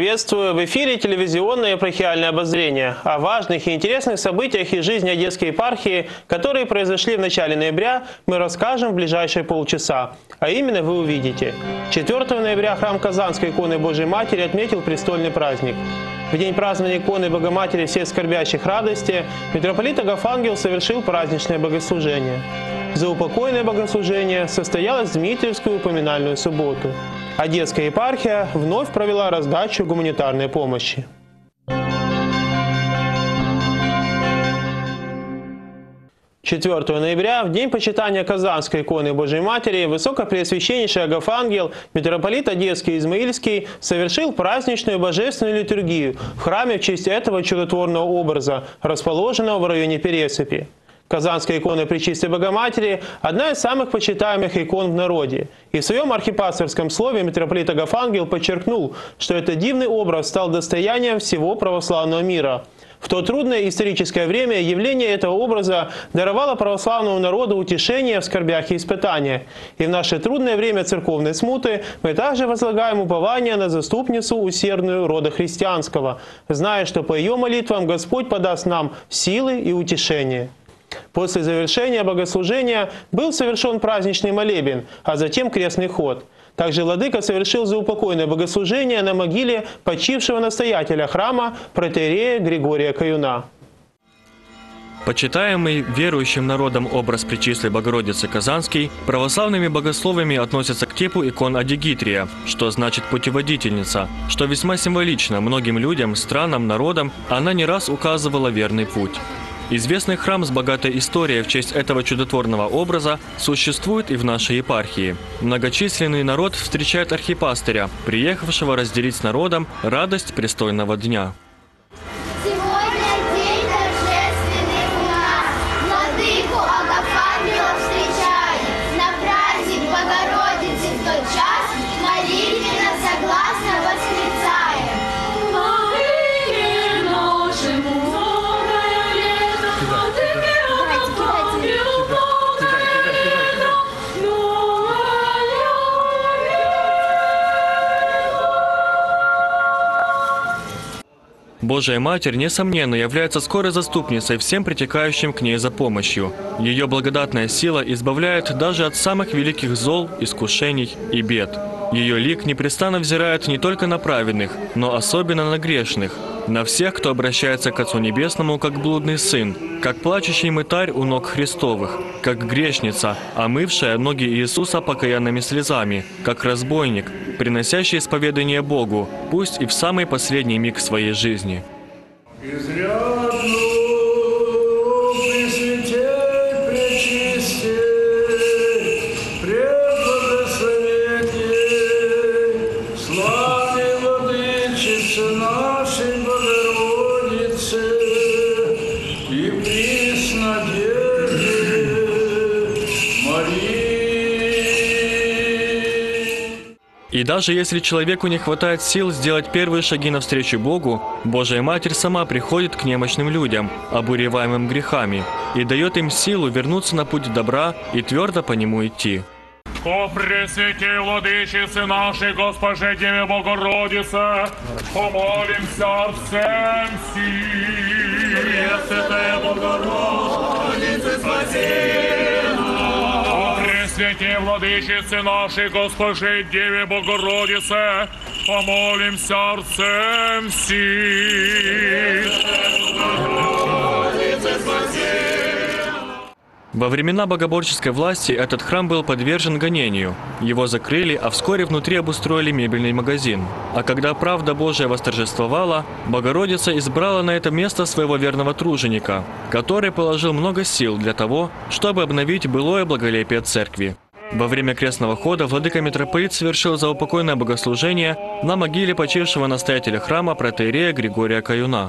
приветствую! В эфире телевизионное епархиальное обозрение о важных и интересных событиях из жизни Одесской епархии, которые произошли в начале ноября, мы расскажем в ближайшие полчаса. А именно вы увидите. 4 ноября храм Казанской иконы Божией Матери отметил престольный праздник. В день празднования иконы Богоматери всех скорбящих радости митрополит Агафангел совершил праздничное богослужение. Заупокойное богослужение состоялось в Дмитриевскую поминальную субботу. Одесская епархия вновь провела раздачу гуманитарной помощи. «4 ноября, в день почитания Казанской иконы Божией Матери, Высокопреосвященнейший Агафангел, митрополит Одесский и Измаильский, совершил праздничную божественную литургию в храме в честь этого чудотворного образа, расположенного в районе Пересыпи. Казанская икона Пречистой Богоматери – одна из самых почитаемых икон в народе. И в своем архипасторском слове митрополит Агафангел подчеркнул, что этот дивный образ стал достоянием всего православного мира. В то трудное историческое время явление этого образа даровало православному народу утешение в скорбях и испытаниях. И в наше трудное время церковной смуты мы также возлагаем упование на заступницу усердную рода христианского, зная, что по ее молитвам Господь подаст нам силы и утешение. После завершения богослужения был совершен праздничный молебен, а затем крестный ход. Также владыка совершил заупокойное богослужение на могиле почившего настоятеля храма протоиерея Григория Каюна. Почитаемый верующим народом образ Пречистой Богородицы Казанской православными богословами относится к типу икон Адигитрия, что значит «путеводительница», что весьма символично многим людям, странам, народам она не раз указывала верный путь. Известный храм с богатой историей в честь этого чудотворного образа существует и в нашей епархии. Многочисленный народ встречает архипастыря, приехавшего разделить с народом радость престольного дня. Сегодня день торжественный у нас. Владыку Агафангела встречаем. На праздник Богородицы в тот час молитвенно согласно восклицаем. Божия Матерь, несомненно, является скорой заступницей всем притекающим к ней за помощью. Ее благодатная сила избавляет даже от самых великих зол, искушений и бед. Ее лик непрестанно взирает не только на праведных, но особенно на грешных, на всех, кто обращается к Отцу Небесному как блудный сын, как плачущий мытарь у ног Христовых, как грешница, омывшая ноги Иисуса покаянными слезами, как разбойник, приносящий исповедание Богу, пусть и в самый последний миг своей жизни. И даже если человеку не хватает сил сделать первые шаги навстречу Богу, Божия Матерь сама приходит к немощным людям, обуреваемым грехами, и дает им силу вернуться на путь добра и твердо по нему идти. О Пресвятой Владычице нашей Госпоже Деве Богородице, помолимся всем сил. Пресвятая Богородице, спаси нас. О Пресвятой Владычице нашей Госпоже Деве Богородице, помолимся всем сил. Богородице, спаси. Во времена богоборческой власти этот храм был подвержен гонению. Его закрыли, а вскоре внутри обустроили мебельный магазин. А когда правда Божия восторжествовала, Богородица избрала на это место своего верного труженика, который положил много сил для того, чтобы обновить былое благолепие церкви. Во время крестного хода владыка-митрополит совершил заупокойное богослужение на могиле почившего настоятеля храма протоиерея Григория Каюна.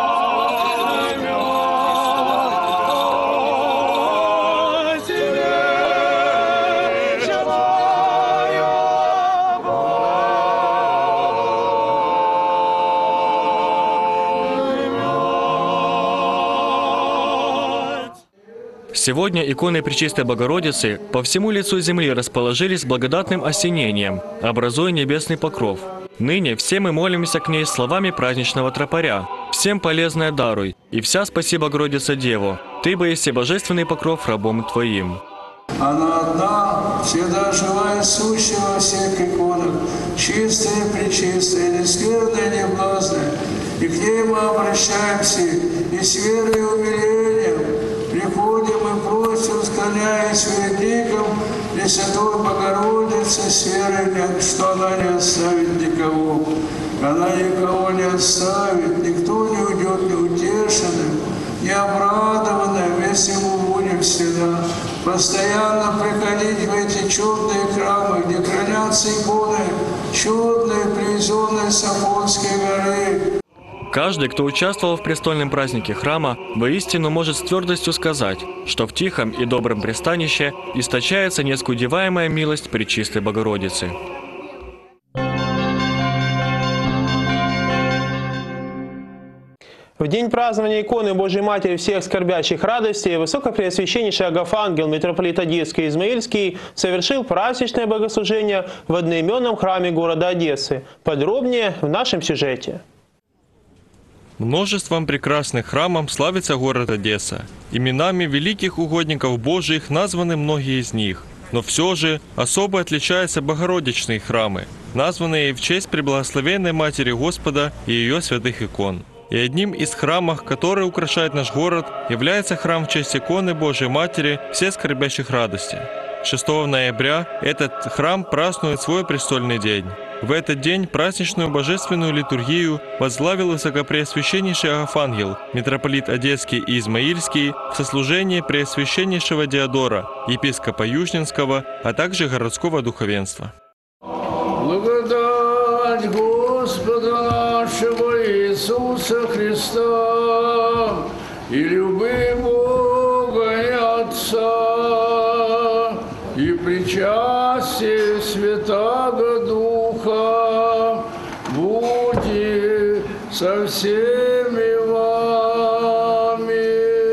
Тебе Сегодня иконы Пречистой Богородицы по всему лицу земли расположились благодатным осенением, образуя небесный покров. Ныне все мы молимся к ней словами праздничного тропаря. Всем полезное даруй, и вся спаси, Богородица Деву, Ты боиси божественный покров рабом Твоим. Она одна, всегда живая и сущая во всех иконах, чистая, пречистая, нескверная, неблазная. И к ней мы обращаемся и с верой и умилением приходим и просим, склоняясь перед ликом Пресвятой Богородицы, с верой, что она не оставит никого. Она никого не оставит, никто не уйдет неутешенным, необрадованным, если мы будем всегда постоянно приходить в эти чудные храмы, где хранятся иконы чудные, привезенные с Афонской горы. Каждый, кто участвовал в престольном празднике храма, воистину может с твердостью сказать, что в тихом и добром пристанище источается неоскудеваемая милость Пречистой Богородицы. В день празднования иконы Божьей Матери всех скорбящих радостей Высокопреосвященнейший Агафангел, митрополит Одесский и Измаильский, совершил праздничное богослужение в одноименном храме города Одессы. Подробнее в нашем сюжете. Множеством прекрасных храмов славится город Одесса. Именами великих угодников Божиих названы многие из них. Но все же особо отличаются богородичные храмы, названные в честь Преблагословенной Матери Господа и ее святых икон. И одним из храмов, который украшает наш город, является храм в честь иконы Божией Матери всех скорбящих радостей. 6 ноября этот храм празднует свой престольный день. В этот день праздничную божественную литургию возглавил Высокопреосвященнейший Агафангел, митрополит Одесский и Измаильский, в сослужении Преосвященнейшего Диодора, епископа Южненского, а также городского духовенства. Благодать Господа нашего Иисуса Христа и любви Бога и Отца и причастие Святаго Духа будет со всеми вами.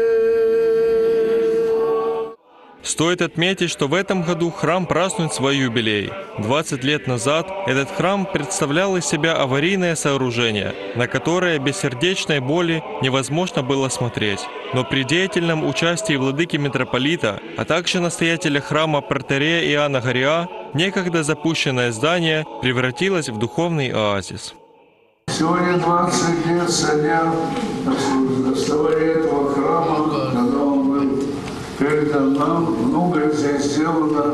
Стоит отметить, что в этом году храм празднует свой юбилей. 20 лет назад этот храм представлял из себя аварийное сооружение, на которое без сердечной боли невозможно было смотреть. Но при деятельном участии владыки митрополита, а также настоятеля храма протоиерея Иоанна Гориа, некогда запущенное здание превратилось в духовный оазис. Сегодня 20 лет со дня основания этого храма, когда он был передан нам, многое здесь сделано.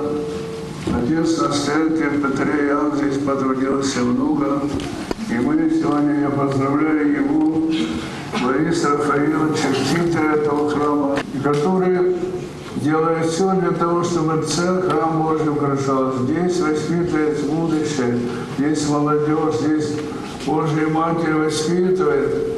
Отец настоятель протоиерей Иоанн здесь потрудился много. И мы сегодня, я поздравляю его, Бориса Рафаиловича, архитектора этого храма, который делает все для того, чтобы целый храм Божий украшался. Здесь воспитывается будущее, здесь молодежь, здесь Божья Матерь воспитывает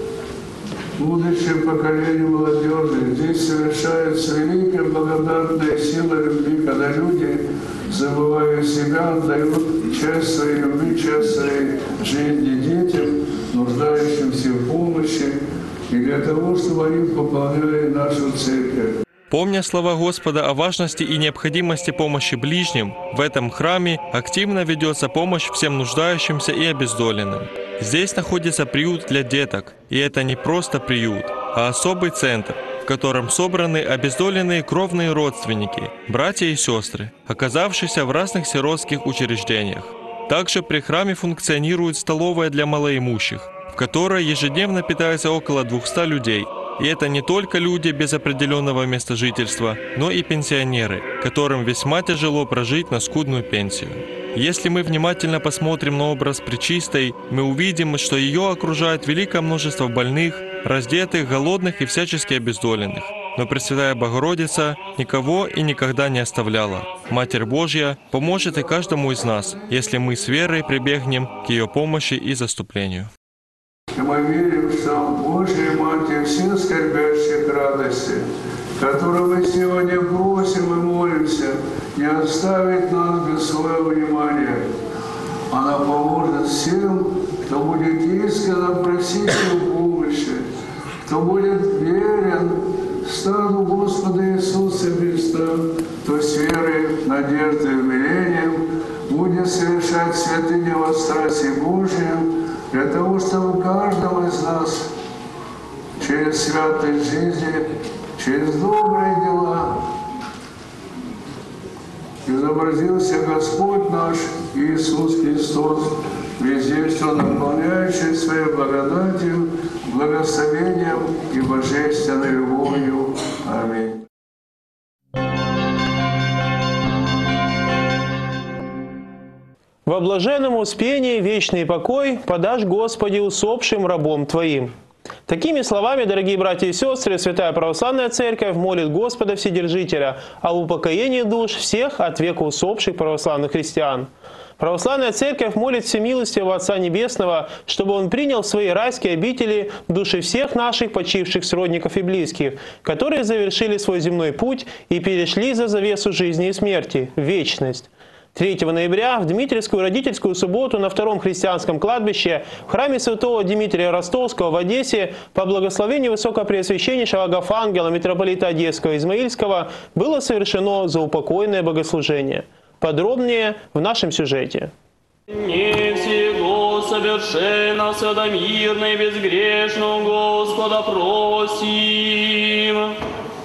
будущее поколение молодежи. Здесь совершается великая благодатная сила любви, когда люди, забывая себя, отдают часть своей любви, часть своей жизни детям, нуждающимся в помощи, и для того, чтобы они пополняли нашу церковь. Помня слова Господа о важности и необходимости помощи ближним, в этом храме активно ведется помощь всем нуждающимся и обездоленным. Здесь находится приют для деток, и это не просто приют, а особый центр, в котором собраны обездоленные кровные родственники, братья и сестры, оказавшиеся в разных сиротских учреждениях. Также при храме функционирует столовая для малоимущих, в которой ежедневно питается около 200 людей. И это не только люди без определенного места жительства, но и пенсионеры, которым весьма тяжело прожить на скудную пенсию. Если мы внимательно посмотрим на образ Пречистой, мы увидим, что ее окружает великое множество больных, раздетых, голодных и всячески обездоленных. Но Пресвятая Богородица никого и никогда не оставляла. Матерь Божья поможет и каждому из нас, если мы с верой прибегнем к ее помощи и заступлению. И мы верим, что Божья Матерь всех скорбящих радостей, которую мы сегодня просим и молимся, не оставит нас без своего внимания. Она поможет всем, кто будет искренне просить ее помощи, кто будет верен стану Господа Иисуса Христа, то с верой, надеждой и умилением будет совершать святыни во страсти Божьем, для того, чтобы каждого из нас через святость жизни, через добрые дела изобразился Господь наш Иисус Христос, везде все наполняющий своей благодатью, благословением и божественной любовью. Аминь. Во блаженном успении вечный покой подашь, Господи, усопшим рабом Твоим. Такими словами, дорогие братья и сестры, Святая Православная Церковь молит Господа Вседержителя о упокоении душ всех от века усопших православных христиан. Православная Церковь молит всемилостивого Отца Небесного, чтобы Он принял в свои райские обители души всех наших почивших сродников и близких, которые завершили свой земной путь и перешли за завесу жизни и смерти, в вечность. 3 ноября в Дмитриевскую родительскую субботу на втором христианском кладбище в храме святого Дмитрия Ростовского в Одессе по благословению Высокопреосвященнейшего Агафангела митрополита Одесского и Измаильского было совершено заупокойное богослужение. Подробнее в нашем сюжете. Не всего совершенно, святомирно и безгрешно Господа просим.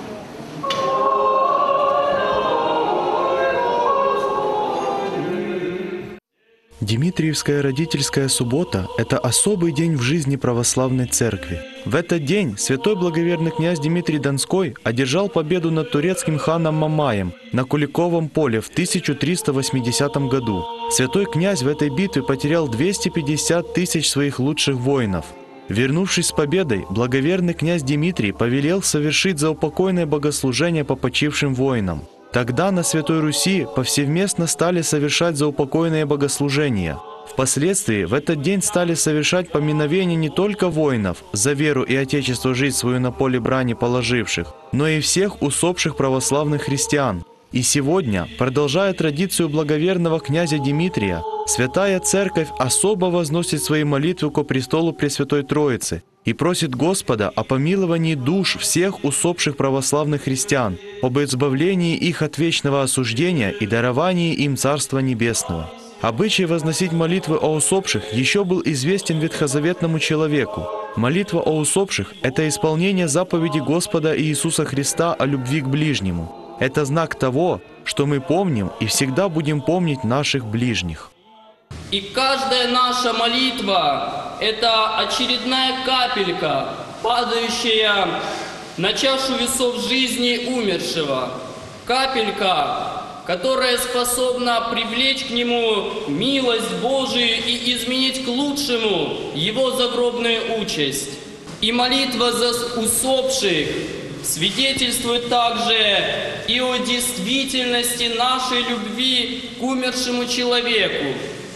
Дмитриевская родительская суббота – это особый день в жизни православной церкви. В этот день святой благоверный князь Дмитрий Донской одержал победу над турецким ханом Мамаем на Куликовом поле в 1380 году. Святой князь в этой битве потерял 250 тысяч своих лучших воинов. Вернувшись с победой, благоверный князь Дмитрий повелел совершить заупокойное богослужение по почившим воинам. Тогда на Святой Руси повсеместно стали совершать заупокойные богослужения. Впоследствии в этот день стали совершать поминовение не только воинов, за веру и отечество жизнь свою на поле брани положивших, но и всех усопших православных христиан. И сегодня, продолжая традицию благоверного князя Дмитрия, Святая Церковь особо возносит свои молитвы ко престолу Пресвятой Троицы и просит Господа о помиловании душ всех усопших православных христиан, об избавлении их от вечного осуждения и даровании им Царства Небесного. Обычай возносить молитвы о усопших еще был известен ветхозаветному человеку. Молитва о усопших – это исполнение заповеди Господа Иисуса Христа о любви к ближнему. Это знак того, что мы помним и всегда будем помнить наших ближних. И каждая наша молитва – это очередная капелька, падающая на чашу весов жизни умершего. Капелька, которая способна привлечь к нему милость Божию и изменить к лучшему его загробную участь. И молитва за усопших свидетельствует также и о действительности нашей любви к умершему человеку,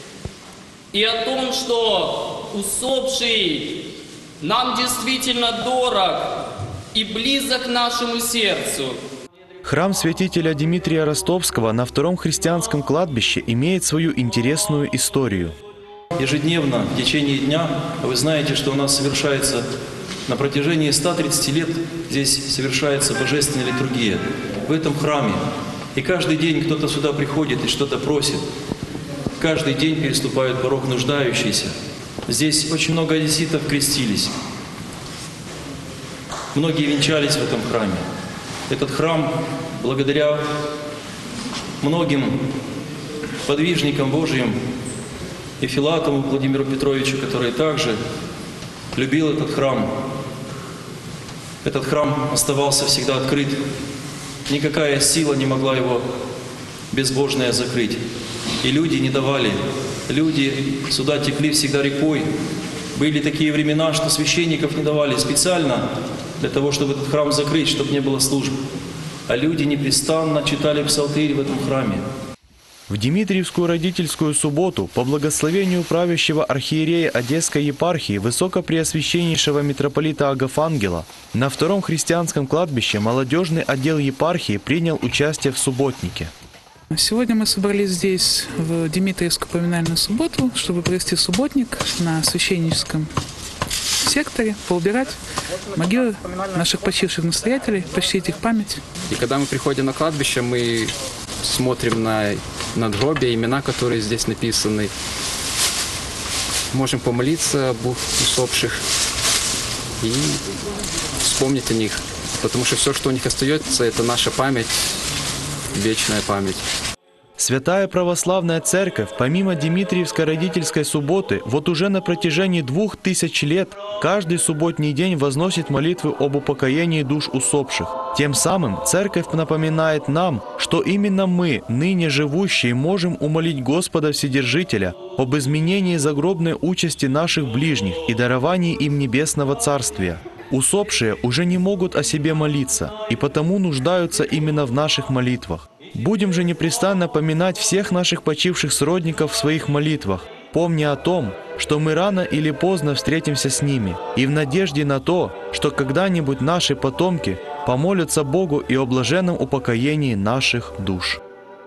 и о том, что усопший нам действительно дорог и близок нашему сердцу. Храм святителя Дмитрия Ростовского на втором христианском кладбище имеет свою интересную историю. Ежедневно, в течение дня, вы знаете, что у нас совершается на протяжении 130 лет, здесь совершается божественная литургия в этом храме. И каждый день кто-то сюда приходит и что-то просит. Каждый день переступают порог нуждающиеся. Здесь очень много одесситов крестились. Многие венчались в этом храме. Этот храм, благодаря многим подвижникам Божьим, и Филатову Владимиру Петровичу, который также любил этот храм оставался всегда открыт. Никакая сила не могла его безбожная закрыть. И люди не давали. Люди сюда текли всегда рекой. Были такие времена, что священников не давали специально для того, чтобы этот храм закрыть, чтобы не было служб. А люди непрестанно читали псалтырь в этом храме. В Дмитриевскую родительскую субботу по благословению правящего архиерея Одесской епархии Высокопреосвященнейшего митрополита Агафангела на втором христианском кладбище молодежный отдел епархии принял участие в субботнике. Сегодня мы собрались здесь в Дмитриевскую поминальную субботу, чтобы провести субботник на священническом секторе, поубирать могилы наших почивших настоятелей, почтить их память. И когда мы приходим на кладбище, мы смотрим на надгробия, имена, которые здесь написаны. Можем помолиться об усопших и вспомнить о них. Потому что все, что у них остается, это наша память, вечная память. Святая Православная Церковь, помимо Дмитриевской родительской субботы, вот уже на протяжении 2000 лет каждый субботний день возносит молитвы об упокоении душ усопших. Тем самым Церковь напоминает нам, что именно мы, ныне живущие, можем умолить Господа Вседержителя об изменении загробной участи наших ближних и даровании им небесного Царствия. Усопшие уже не могут о себе молиться, и потому нуждаются именно в наших молитвах. Будем же непрестанно поминать всех наших почивших сродников в своих молитвах, помня о том, что мы рано или поздно встретимся с ними, и в надежде на то, что когда-нибудь наши потомки помолятся Богу и о блаженном упокоении наших душ.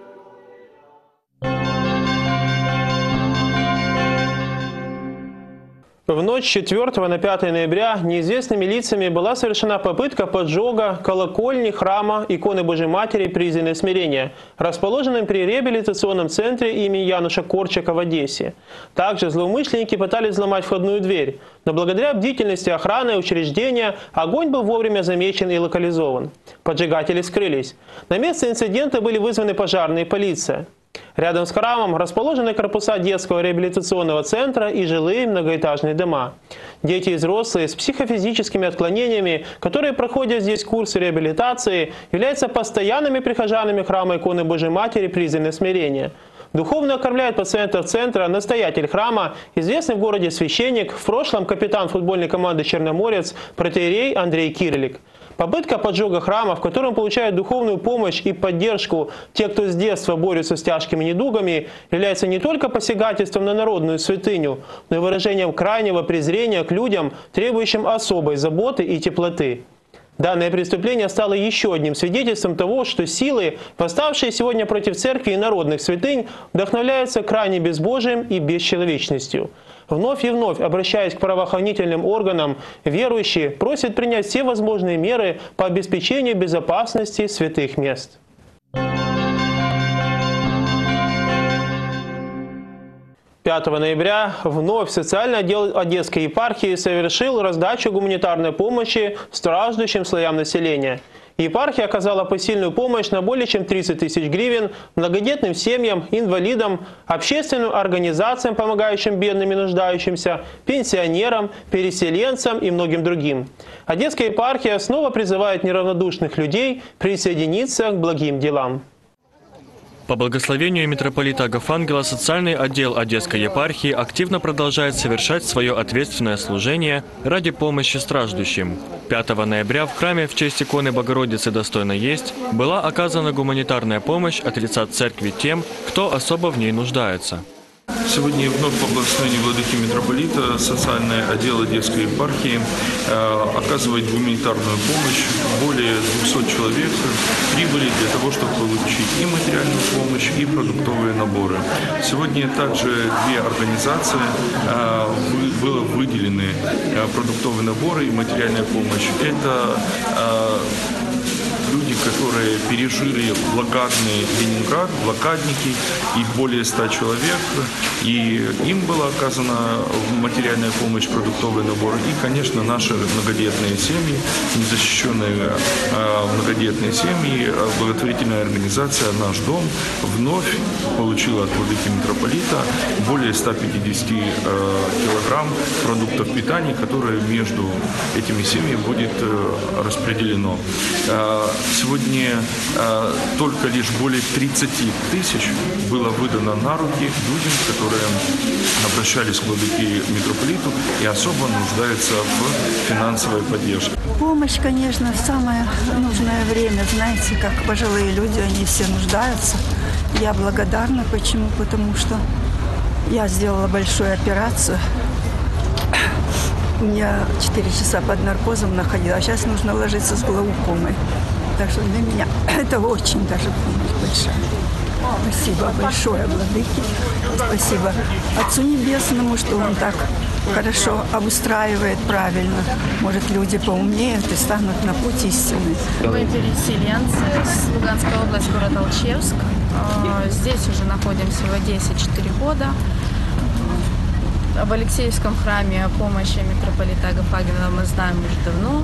В ночь с 4 на 5 ноября неизвестными лицами была совершена попытка поджога колокольни храма иконы Божьей Матери Призренное Смирение, расположенном при реабилитационном центре имени Януша Корчика в Одессе. Также злоумышленники пытались взломать входную дверь, но благодаря бдительности охраны учреждения огонь был вовремя замечен и локализован. Поджигатели скрылись. На место инцидента были вызваны пожарные и полиция. Рядом с храмом расположены корпуса детского реабилитационного центра и жилые многоэтажные дома. Дети и взрослые с психофизическими отклонениями, которые проходят здесь курсы реабилитации, являются постоянными прихожанами храма иконы Божьей Матери Призренное Смирение. Духовно окормляет пациентов центра настоятель храма, известный в городе священник, в прошлом капитан футбольной команды «Черноморец» протоиерей Андрей Кирлик. Попытка поджога храма, в котором получают духовную помощь и поддержку те, кто с детства борются с тяжкими недугами, является не только посягательством на народную святыню, но и выражением крайнего презрения к людям, требующим особой заботы и теплоты. Данное преступление стало еще одним свидетельством того, что силы, восставшие сегодня против церкви и народных святынь, вдохновляются крайне безбожием и бесчеловечностью. Вновь и вновь, обращаясь к правоохранительным органам, верующие просят принять все возможные меры по обеспечению безопасности святых мест. 5 ноября вновь социальный отдел Одесской епархии совершил раздачу гуманитарной помощи страждущим слоям населения. Епархия оказала посильную помощь на более чем 30 тысяч гривен многодетным семьям, инвалидам, общественным организациям, помогающим бедным и нуждающимся, пенсионерам, переселенцам и многим другим. Одесская епархия снова призывает неравнодушных людей присоединиться к благим делам. По благословению митрополита Агафангела социальный отдел Одесской епархии активно продолжает совершать свое ответственное служение ради помощи страждущим. 5 ноября в храме в честь иконы Богородицы «Достойно есть» была оказана гуманитарная помощь от лица церкви тем, кто особо в ней нуждается. Сегодня вновь по благословению владыки митрополита социальный отдел Одесской епархии оказывает гуманитарную помощь. Более 200 человек прибыли для того, чтобы получить и материальную помощь, и продуктовые наборы. Сегодня также две организации были выделены продуктовые наборы и материальная помощь. Это люди, которые пережили блокадный Ленинград, блокадники, их более 100 человек, и им была оказана материальная помощь, продуктовые наборы, и, конечно, наши многодетные семьи, незащищенные многодетные семьи, благотворительная организация «Наш дом» вновь получила от владыки митрополита более 150 килограмм продуктов питания, которые между этими семьями будет распределено. Сегодня только лишь более 30 тысяч было выдано на руки людям, которые обращались к владыке митрополиту и особо нуждаются в финансовой поддержке. Помощь, конечно, в самое нужное время. Знаете, как пожилые люди, они все нуждаются. Я благодарна. Почему? Потому что я сделала большую операцию. Я 4 часа под наркозом находила, а сейчас нужно ложиться с глаукомой. Так что для меня это очень даже помощь большая. Спасибо большое, Владыке. Спасибо Отцу Небесному, что Он так хорошо обустраивает правильно. Может, люди поумнеют и станут на путь истины. Мы переселенцы с Луганской области, город Алчевск. Здесь уже находимся в Одессе 4 года. Об Алексеевском храме помощи митрополита Агафангела мы знаем уже давно.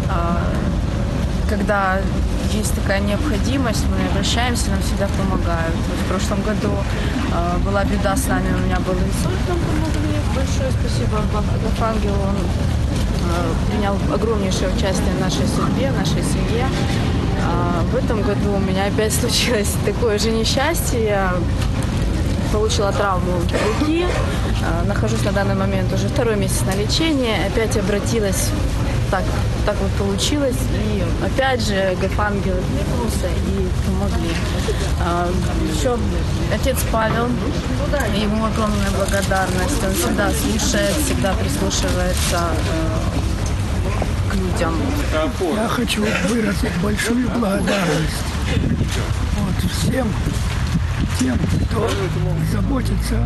Когда есть такая необходимость, мы обращаемся, нам всегда помогают. В прошлом году была беда с нами, у меня был инсульт, нам помогли. Большое спасибо Агафангелу, он принял огромнейшее участие в нашей судьбе, в нашей семье. В этом году у меня опять случилось такое же несчастье. Я получила травму руки, нахожусь на данный момент уже 2-й месяц на лечении, опять обратилась, так вот получилось, и опять же Агафангел откликнулся и помогли. Еще отец Павел, ему огромная благодарность, он всегда слушает, всегда прислушивается к людям. Я хочу выразить большую благодарность всем тем, кто заботится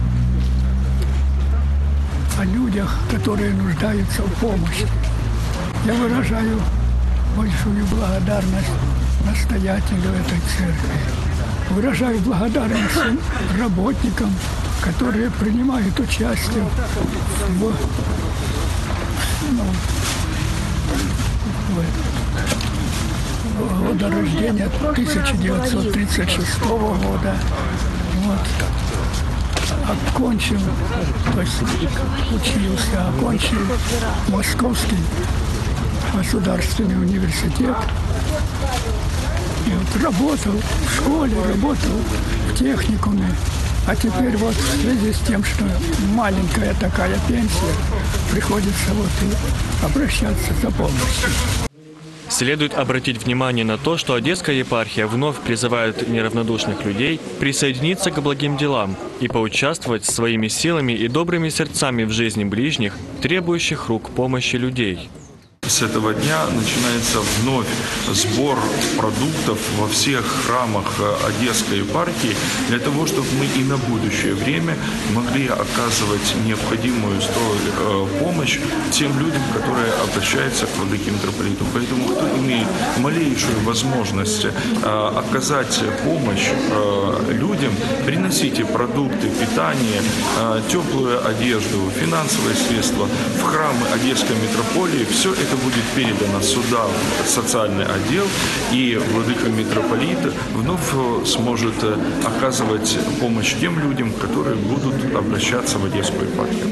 о людях, которые нуждаются в помощи. Я выражаю большую благодарность настоятелю этой церкви. Выражаю благодарность всем работникам, которые принимают участие в года рождения 1936 года. Окончил, то есть учился, окончил Московский государственный университет. И работал в школе, работал в техникуме. А теперь в связи с тем, что маленькая такая пенсия, приходится и обращаться за помощью. Следует обратить внимание на то, что Одесская епархия вновь призывает неравнодушных людей присоединиться к благим делам и поучаствовать своими силами и добрыми сердцами в жизни ближних, требующих рук помощи людей. С этого дня начинается вновь сбор продуктов во всех храмах Одесской епархии для того, чтобы мы и на будущее время могли оказывать необходимую помощь тем людям, которые обращаются к владыке митрополиту. Поэтому, кто имеет малейшую возможность оказать помощь людям, приносите продукты, питание, теплую одежду, финансовые средства в храмы Одесской митрополии. Все это будет передано сюда, в социальный отдел, и владыка митрополит вновь сможет оказывать помощь тем людям, которые будут обращаться в Одесскую епархию.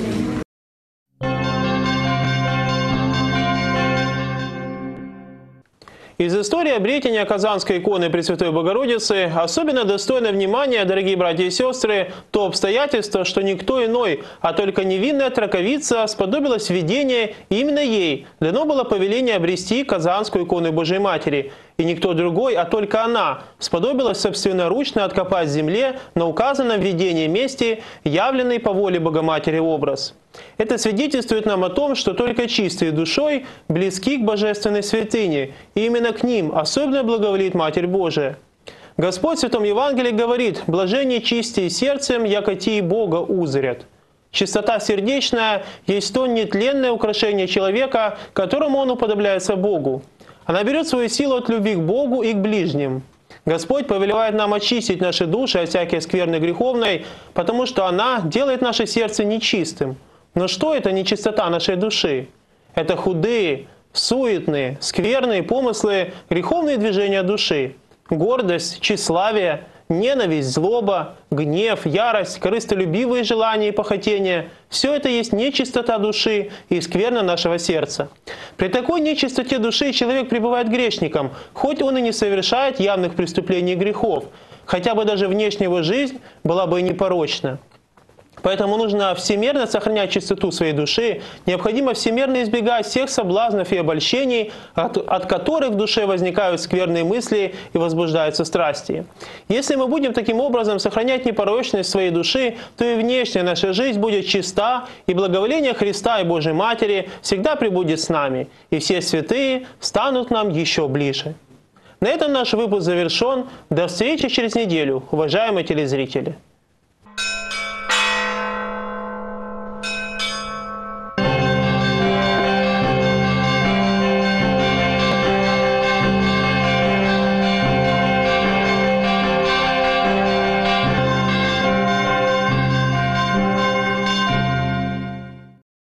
Из истории обретения Казанской иконы Пресвятой Богородицы особенно достойно внимания, дорогие братья и сестры, то обстоятельство, что никто иной, а только невинная траковица сподобилась видения, и именно ей дано было повеление обрести Казанскую икону Божией Матери. И никто другой, а только она, сподобилась собственноручно откопать в земле на указанном в видении месте явленный по воле Богоматери образ. Это свидетельствует нам о том, что только чистые душой близки к божественной святыне, и именно к ним особенно благоволит Матерь Божия. Господь в Святом Евангелии говорит: «Блаженнее чистые сердцем, яко те Бога узрят». Чистота сердечная есть то нетленное украшение человека, которому он уподобляется Богу. Она берет свою силу от любви к Богу и к ближним. Господь повелевает нам очистить наши души от всякой скверны греховной, потому что она делает наше сердце нечистым. Но что это нечистота нашей души? Это худые, суетные, скверные помыслы, греховные движения души. Гордость, тщеславие, ненависть, злоба, гнев, ярость, корыстолюбивые желания и похотения – все это есть нечистота души и скверна нашего сердца. При такой нечистоте души человек пребывает грешником, хоть он и не совершает явных преступлений и грехов, хотя бы даже внешняя его жизнь была бы и непорочна. Поэтому нужно всемерно сохранять чистоту своей души, необходимо всемерно избегать всех соблазнов и обольщений, от которых в душе возникают скверные мысли и возбуждаются страсти. Если мы будем таким образом сохранять непорочность своей души, то и внешняя наша жизнь будет чиста, и благоволение Христа и Божьей Матери всегда пребудет с нами, и все святые станут нам еще ближе. На этом наш выпуск завершен. До встречи через неделю, уважаемые телезрители.